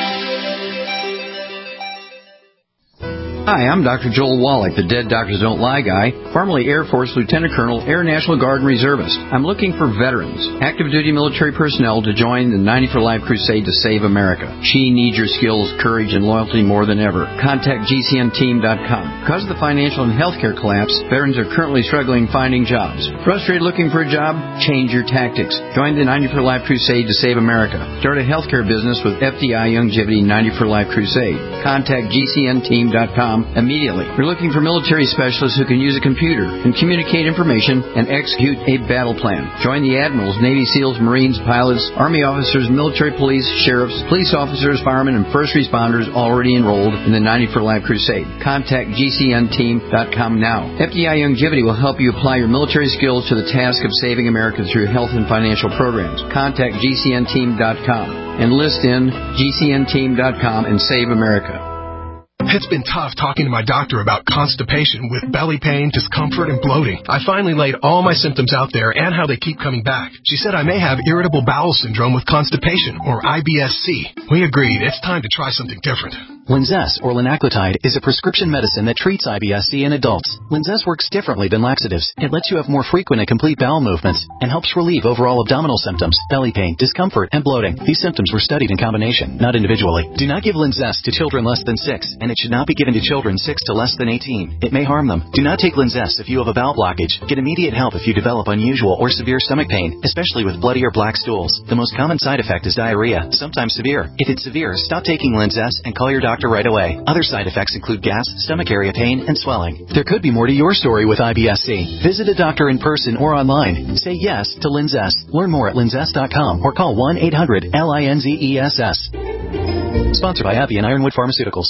Hi, I'm Doctor Joel Wallach, the Dead Doctors Don't Lie guy, formerly Air Force Lieutenant Colonel, Air National Guard and Reservist. I'm looking for veterans, active duty military personnel to join the ninety for Life crusade to save America. She needs your skills, courage, and loyalty more than ever. Contact G C N team dot com. Because of the financial and healthcare collapse, veterans are currently struggling finding jobs. Frustrated looking for a job? Change your tactics. Join the ninety for Life crusade to save America. Start a healthcare business with F D I Longevity ninety for Life crusade. Contact G C N team dot com immediately. We're looking for military specialists who can use a computer and communicate information and execute a battle plan. Join the admirals, Navy SEALs, Marines, pilots, Army officers, military police, sheriffs, police officers, firemen, and first responders already enrolled in the ninety for Life crusade. Contact G C N team dot com now. F D I Longevity will help you apply your military skills to the task of saving America through health and financial programs. Contact G C N team dot com. Enlist in G C N team dot com and save America. It's been tough talking to my doctor about constipation with belly pain, discomfort, and bloating. I finally laid all my symptoms out there and how they keep coming back. She said I may have irritable bowel syndrome with constipation, or I B S C. We agreed it's time to try something different. Linzess, or linaclotide, is a prescription medicine that treats I B S C in adults. Linzess works differently than laxatives. It lets you have more frequent and complete bowel movements and helps relieve overall abdominal symptoms, belly pain, discomfort, and bloating. These symptoms were studied in combination, not individually. Do not give Linzess to children less than six, and it should not be given to children six to less than eighteen. It may harm them. Do not take Linzess if you have a bowel blockage. Get immediate help if you develop unusual or severe stomach pain, especially with bloody or black stools. The most common side effect is diarrhea, sometimes severe. If it's severe, stop taking Linzess and call your doctor right away. Other side effects include gas, stomach area pain, and swelling. There could be more to your story with I B S C. Visit a doctor in person or online. Say yes to Linzess. Learn more at linzess dot com or call one eight hundred L I N Z E S S. Sponsored by AbbVie and Ironwood Pharmaceuticals.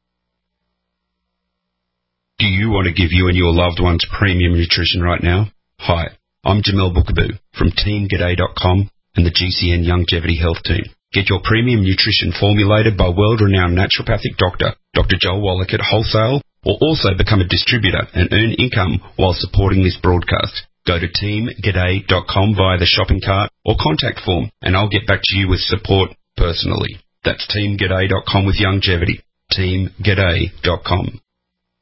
Do you want to give you and your loved ones premium nutrition right now? Hi, I'm Jamel Bookaboo from team g'day dot com and the G C N Longevity Health Team. Get your premium nutrition formulated by world-renowned naturopathic doctor, Doctor Joel Wallach at wholesale, or also become a distributor and earn income while supporting this broadcast. Go to team g'day dot com via the shopping cart or contact form, and I'll get back to you with support personally. That's team g'day dot com with longevity. team g'day dot com.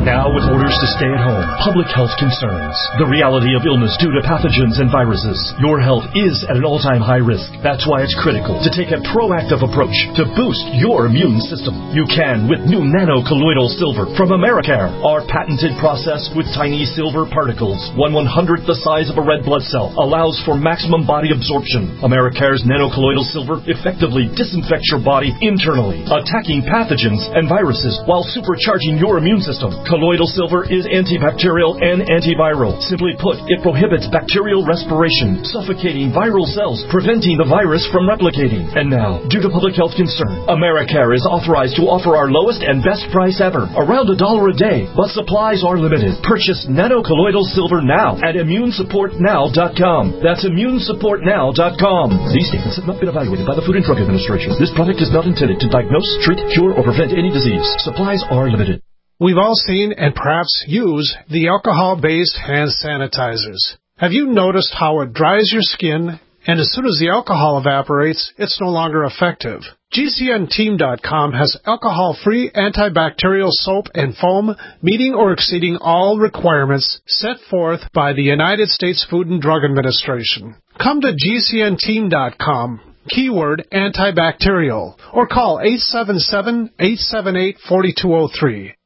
Now with orders to stay at home, public health concerns, the reality of illness due to pathogens and viruses, your health is at an all-time high risk. That's why it's critical to take a proactive approach to boost your immune system. You can with new nano-colloidal silver from Americare. Our patented process with tiny silver particles, one one-hundredth the size of a red blood cell, allows for maximum body absorption. Americare's nano-colloidal silver effectively disinfects your body internally, attacking pathogens and viruses while supercharging your immune system. Colloidal silver is antibacterial and antiviral. Simply put, it prohibits bacterial respiration, suffocating viral cells, preventing the virus from replicating. And now, due to public health concern, Americare is authorized to offer our lowest and best price ever, around a dollar a day, but supplies are limited. Purchase nano-colloidal silver now at immune support now dot com. That's immune support now dot com. These statements have not been evaluated by the Food and Drug Administration. This product is not intended to diagnose, treat, cure, or prevent any disease. Supplies are limited. We've all seen and perhaps use the alcohol-based hand sanitizers. Have you noticed how it dries your skin, and as soon as the alcohol evaporates, it's no longer effective? G C N team dot com has alcohol-free antibacterial soap and foam meeting or exceeding all requirements set forth by the United States Food and Drug Administration. Come to G C N team dot com. Keyword antibacterial, or call eight seven seven, eight seven eight, four two zero three.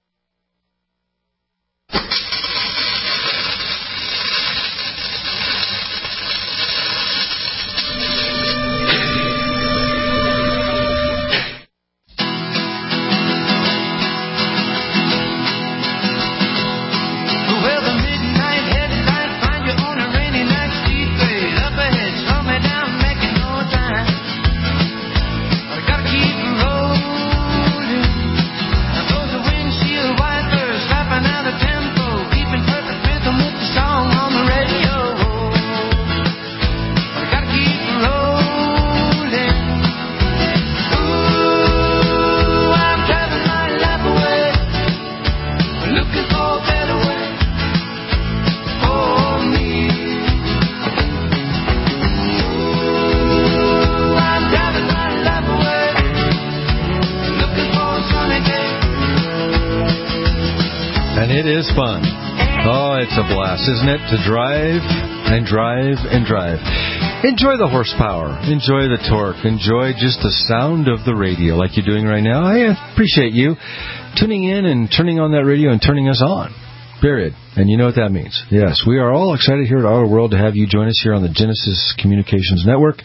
Is fun. Oh, it's a blast, isn't it? To drive and drive and drive. Enjoy the horsepower. Enjoy the torque. Enjoy just the sound of the radio like you're doing right now. I appreciate you tuning in and turning on that radio and turning us on. Period. And you know what that means. Yes, we are all excited here at Auto World to have you join us here on the Genesis Communications Network.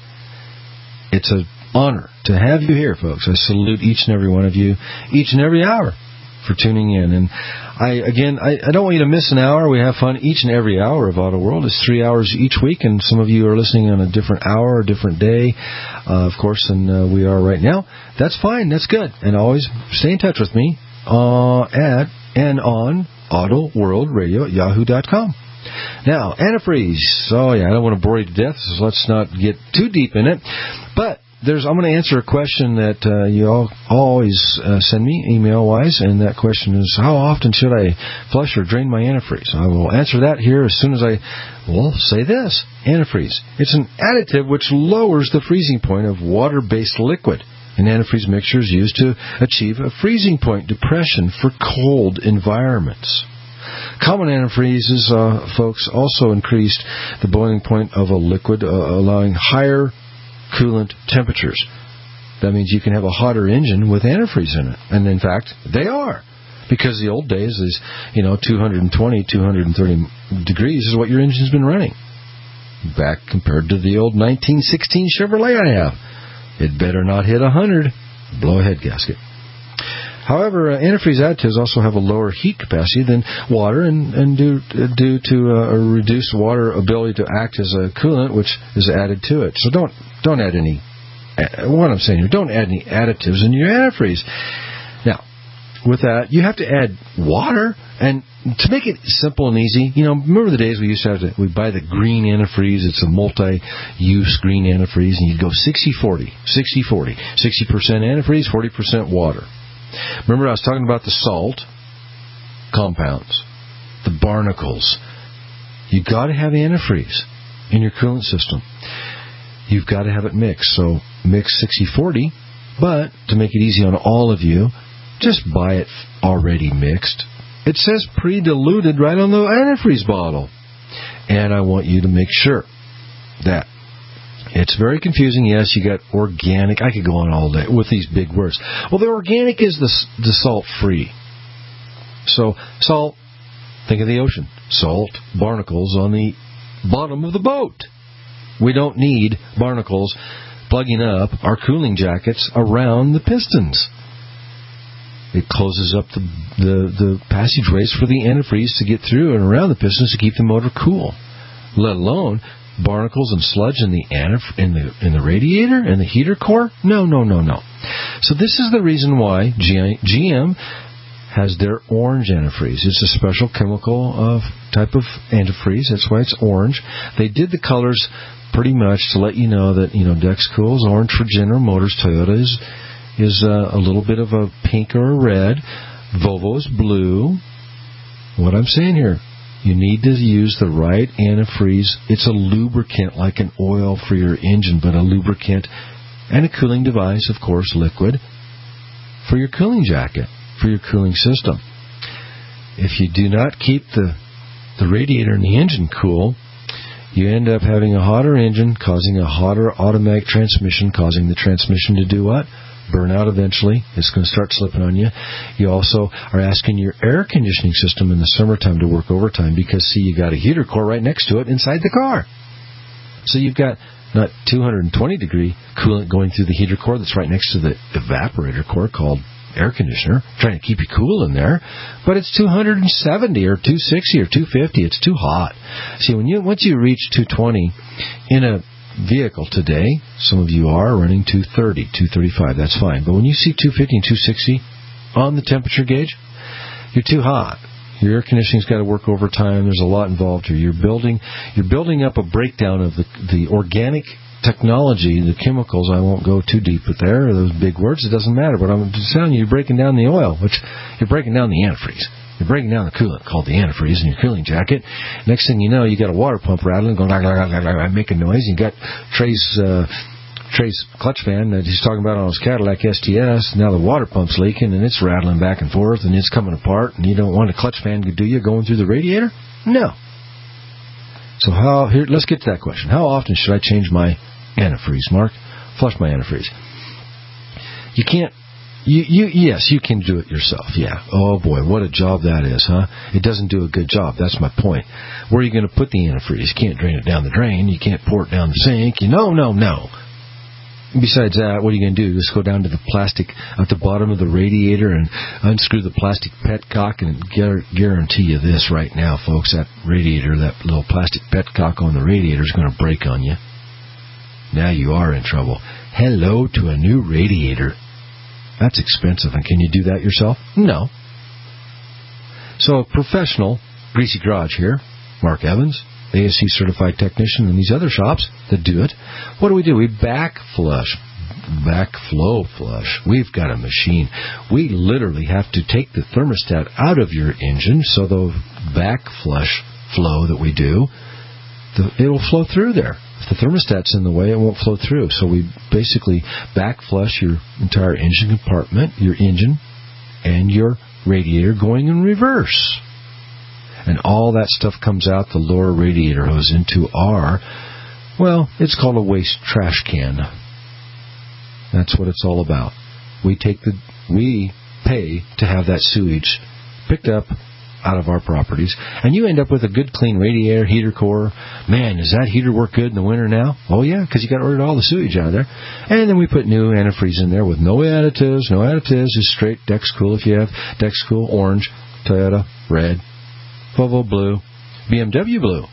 It's an honor to have you here, folks. I salute each and every one of you, each and every hour, for tuning in. And I, again, I, I don't want you to miss an hour. We have fun each and every hour of Auto World. It's three hours each week, and some of you are listening on a different hour, a different day, uh, of course, than uh, we are right now. That's fine. That's good. And always stay in touch with me uh, at and on Auto World Radio at yahoo dot com. Now, antifreeze. Oh, yeah, I don't want to bore you to death, so let's not get too deep in it. But There's, I'm going to answer a question that uh, you all always uh, send me email-wise, and that question is, how often should I flush or drain my antifreeze? I will answer that here as soon as I, well, say this. Antifreeze. It's an additive which lowers the freezing point of water-based liquid. An antifreeze mixture is used to achieve a freezing point depression for cold environments. Common antifreezes, uh, folks, also increased the boiling point of a liquid, uh, allowing higher coolant temperatures. That means you can have a hotter engine with antifreeze in it. And in fact, they are. Because the old days is, you know, two hundred twenty, two hundred thirty degrees is what your engine's been running. Back compared to the old nineteen sixteen Chevrolet I have. It better not hit one hundred. Blow a head gasket. However, uh, antifreeze additives also have a lower heat capacity than water, and, and due, uh, due to uh, a reduced water ability to act as a coolant, which is added to it. So don't don't add any. Uh, what I'm saying here, don't add any additives in your antifreeze. Now, with that, you have to add water, and to make it simple and easy, you know, remember the days we used to have to, we'd buy the green antifreeze. It's a multi-use green antifreeze, and you'd go sixty forty, sixty forty, sixty percent antifreeze, forty percent water. Remember I was talking about the salt compounds, the barnacles. You've got to have antifreeze in your coolant system. You've got to have it mixed. So mix sixty forty, but to make it easy on all of you, just buy it already mixed. It says pre-diluted right on the antifreeze bottle. And I want you to make sure that it's very confusing. Yes, you got organic. I could go on all day with these big words. Well, the organic is the, the salt-free. So, salt, think of the ocean. Salt, barnacles on the bottom of the boat. We don't need barnacles plugging up our cooling jackets around the pistons. It closes up the, the, the passageways for the antifreeze to get through and around the pistons to keep the motor cool. Let alone barnacles and sludge in the antif- in the in the radiator and the heater core. No, no, no, no. So this is the reason why G M has their orange antifreeze. It's a special chemical of type of antifreeze. That's why it's orange. They did the colors pretty much to let you know that, you know, Dexcool is orange for General Motors. Toyota is is uh, a little bit of a pink or a red. Volvo is blue. What I'm saying here, you need to use the right antifreeze. It's a lubricant like an oil for your engine, but a lubricant and a cooling device, of course, liquid, for your cooling jacket, for your cooling system. If you do not keep the the radiator and the engine cool, you end up having a hotter engine, causing a hotter automatic transmission, causing the transmission to do what? Burn out eventually. It's going to start slipping on you. You also are asking your air conditioning system in the summertime to work overtime because, see, you got a heater core right next to it inside the car. So you've got not two hundred twenty degree coolant going through the heater core that's right next to the evaporator core called air conditioner, trying to keep you cool in there, but it's two hundred seventy or two sixty or two fifty. It's too hot. See, when you once you reach two twenty in a vehicle today, some of you are running two thirty, two thirty-five, that's fine. But when you see two fifty and two sixty on the temperature gauge, you're too hot. Your air conditioning's got to work overtime. There's a lot involved here. You're building you're building up a breakdown of the the organic technology, the chemicals. I won't go too deep with there, those big words. It doesn't matter. But I'm just telling you, you're breaking down the oil, which you're breaking down the antifreeze. You're breaking down the coolant called the antifreeze in your cooling jacket. Next thing you know, you got a water pump rattling, going, making noise. You got Trey's uh, Trey's clutch fan that he's talking about on his Cadillac S T S. Now the water pump's leaking and it's rattling back and forth and it's coming apart. And you don't want a clutch fan, do you, going through the radiator? No. So how? Here, let's get to that question. How often should I change my antifreeze, Mark? Flush my antifreeze. You can't. You, you, yes, you can do it yourself, yeah. Oh, boy, what a job that is, huh? It doesn't do a good job. That's my point. Where are you going to put the antifreeze? You can't drain it down the drain. You can't pour it down the sink. You, no, no, no. Besides that, what are you going to do? Just go down to the plastic at the bottom of the radiator and unscrew the plastic petcock and guarantee you this right now, folks. That radiator, that little plastic petcock on the radiator is going to break on you. Now you are in trouble. Hello to a new radiator. That's expensive. And can you do that yourself? No. So a professional greasy garage here, Mark Evans, A S C certified technician, and these other shops that do it. What do we do? We back flush, backflow flush. We've got a machine. We literally have to take the thermostat out of your engine, so the back flush flow that we do, the, it'll flow through there. If the thermostat's in the way, it won't flow through. So we basically back flush your entire engine compartment, your engine, and your radiator going in reverse. And all that stuff comes out the lower radiator hose into our, well, it's called a waste trash can. That's what it's all about. We take the, we pay to have that sewage picked up out of our properties, and you end up with a good clean radiator, heater core. Man, does that heater work good in the winter now? Oh yeah, because you got rid of all the sewage out of there. And then we put new antifreeze in there with no additives, no additives, just straight Dexcool if you have Dexcool orange, Toyota red, Volvo blue, B M W blue.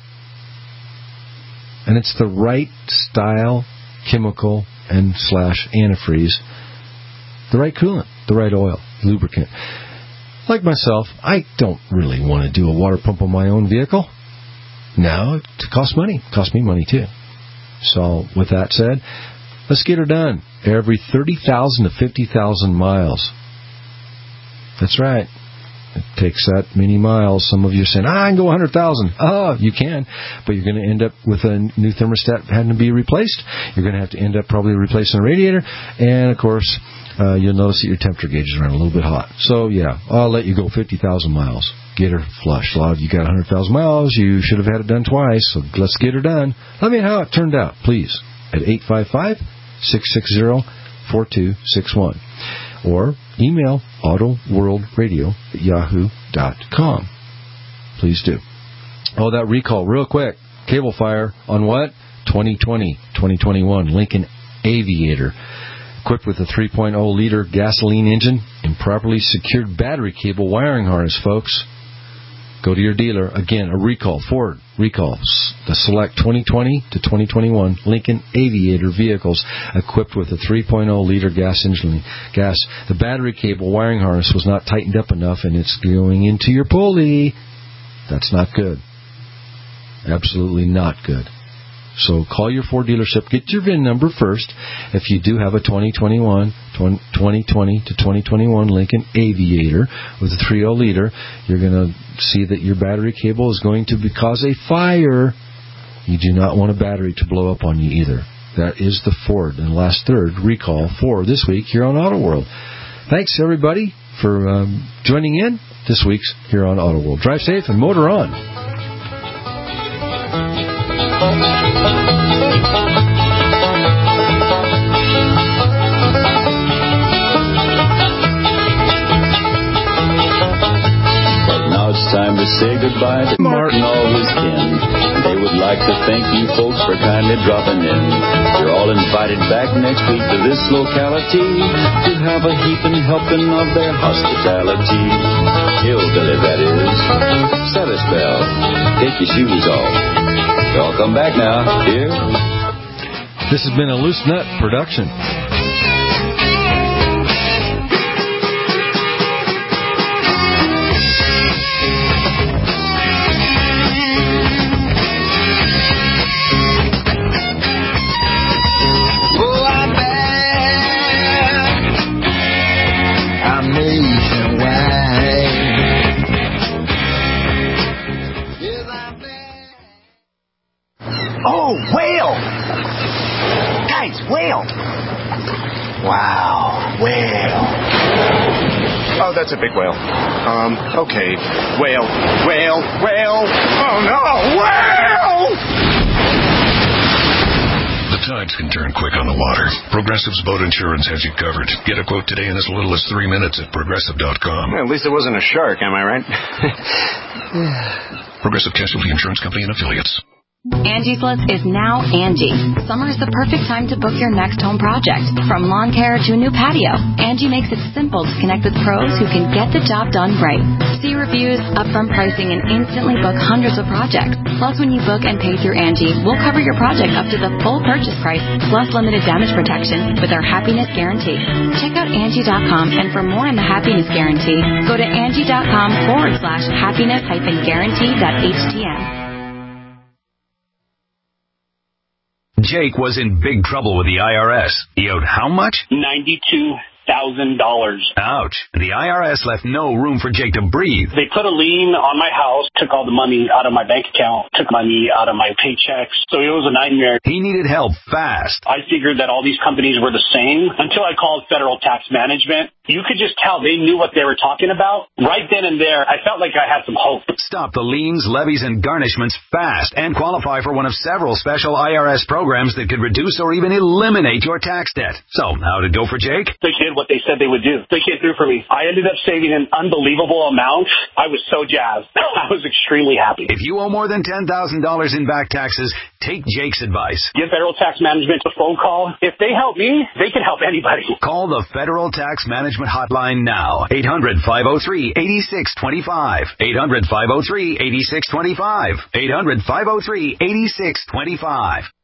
And it's the right style, chemical, and slash antifreeze, the right coolant, the right oil, lubricant. Like myself, I don't really want to do a water pump on my own vehicle. No, it costs money. It costs me money, too. So, with that said, let's get her done. Every thirty thousand to fifty thousand miles. That's right. It takes that many miles. Some of you are saying, ah, I can go one hundred thousand. Oh, you can, but you're going to end up with a new thermostat having to be replaced. You're going to have to end up probably replacing the radiator. And, of course, uh, you'll notice that your temperature gauge is running a little bit hot. So, yeah, I'll let you go fifty thousand miles. Get her flushed. A lot of you got one hundred thousand miles. You should have had it done twice, so let's get her done. Let me know how it turned out, please, at eight five five, six six zero, four two six one. Or email autoworldradio at yahoo dot com. Please do. Oh, that recall, real quick. Cable fire on what? twenty twenty, twenty twenty-one Lincoln Aviator. Equipped with a three point oh liter gasoline engine and properly secured battery cable wiring harness, folks. Go to your dealer. Again, a recall, Ford recall. The select twenty twenty to twenty twenty-one Lincoln Aviator vehicles equipped with a three point oh liter gas engine. Gas. The battery cable wiring harness was not tightened up enough, and it's going into your pulley. That's not good. Absolutely not good. So call your Ford dealership. Get your V I N number first. If you do have a twenty twenty-one, twenty twenty to twenty twenty-one Lincoln Aviator with a three point oh liter, you're going to see that your battery cable is going to cause a fire. You do not want a battery to blow up on you either. That is the Ford and last third recall for this week here on Auto World. Thanks, everybody, for um, joining in this week's here on Auto World. Drive safe and motor on. Time to say goodbye to Martin and all his kin. They would like to thank you folks for kindly dropping in. You're all invited back next week to this locality to have a heaping helping of their hospitality. Hillbilly, that is. Set a spell. Take your shoes off. Y'all come back now, dear. This has been a Loose Nut production. Oh, whale! Guys, whale! Wow, whale. Oh, that's a big whale. Um, okay. Whale, whale, whale. Oh, no, whale! The tides can turn quick on the water. Progressive's boat insurance has you covered. Get a quote today in as little as three minutes at progressive dot com. Well, at least it wasn't a shark, am I right? Progressive Casualty Insurance Company and Affiliates. Angie's List is now Angie. Summer is the perfect time to book your next home project. From lawn care to a new patio, Angie makes it simple to connect with pros who can get the job done right. See reviews, upfront pricing, and instantly book hundreds of projects. Plus, when you book and pay through Angie, we'll cover your project up to the full purchase price, plus limited damage protection with our Happiness Guarantee. Check out Angie dot com, and for more on the Happiness Guarantee, go to Angie dot com forward slash happiness hyphen guarantee dot H T M. Jake was in big trouble with the I R S. He owed how much? ninety-two thousand dollars. Ouch. The I R S left no room for Jake to breathe. They put a lien on my house, took all the money out of my bank account, took money out of my paychecks. So it was a nightmare. He needed help fast. I figured that all these companies were the same until I called Federal Tax Management. You could just tell they knew what they were talking about. Right then and there, I felt like I had some hope. Stop the liens, levies, and garnishments fast and qualify for one of several special I R S programs that could reduce or even eliminate your tax debt. So, how did it go for Jake? They did what they said they would do. They came through for me. I ended up saving an unbelievable amount. I was so jazzed. I was extremely happy. If you owe more than ten thousand dollars in back taxes, take Jake's advice. Give Federal Tax Management a phone call. If they help me, they can help anybody. Call the Federal Tax Management Hotline now. eight hundred, five oh three, eight six two five. eight hundred, five oh three, eight six two five. eight hundred, five oh three, eight six two five.